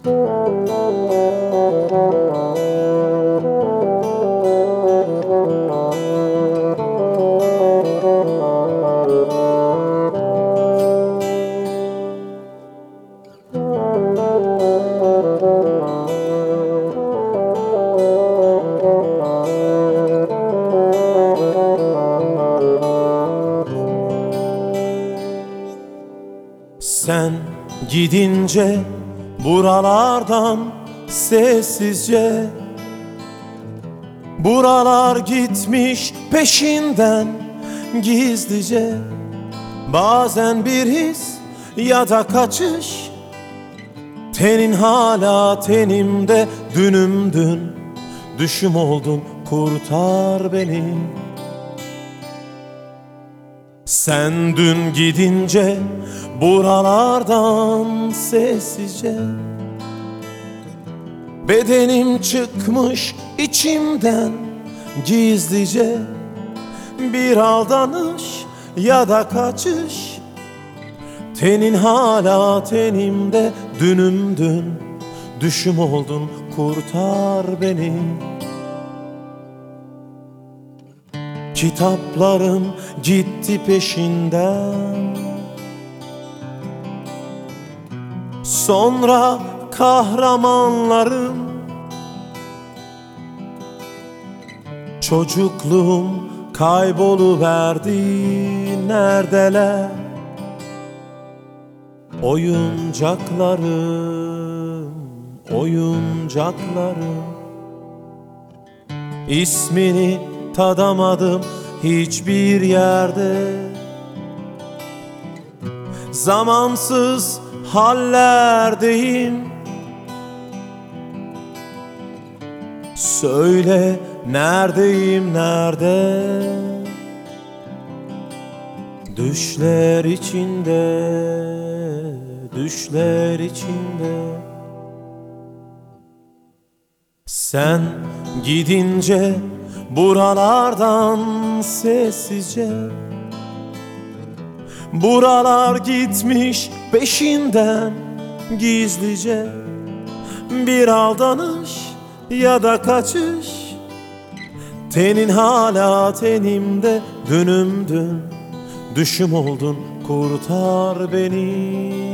Sen gidince buralardan sessizce, buralar gitmiş peşinden gizlice. Bazen bir his ya da kaçış, tenin hala tenimde, dünümdün düşüm oldun, kurtar beni. Sen dün gidince buralardan sessizce, bedenim çıkmış içimden gizlice. Bir aldanış ya da kaçış, tenin hala tenimde, dünümdün düşüm oldun, kurtar beni. Kitaplarım gitti peşinden, sonra kahramanlarım. Çocukluğum kayboluverdi, neredeler oyuncaklarım, oyuncaklarım. İsmini tadamadım hiçbir yerde, zamansız hallerdeyim. Söyle neredeyim, nerede? Düşler içinde, düşler içinde. Sen gidince buralardan sessizce, buralar gitmiş peşinden gizlice. Bir aldanış ya da kaçış, tenin hala tenimde, dünümdün düşüm oldun, kurtar beni.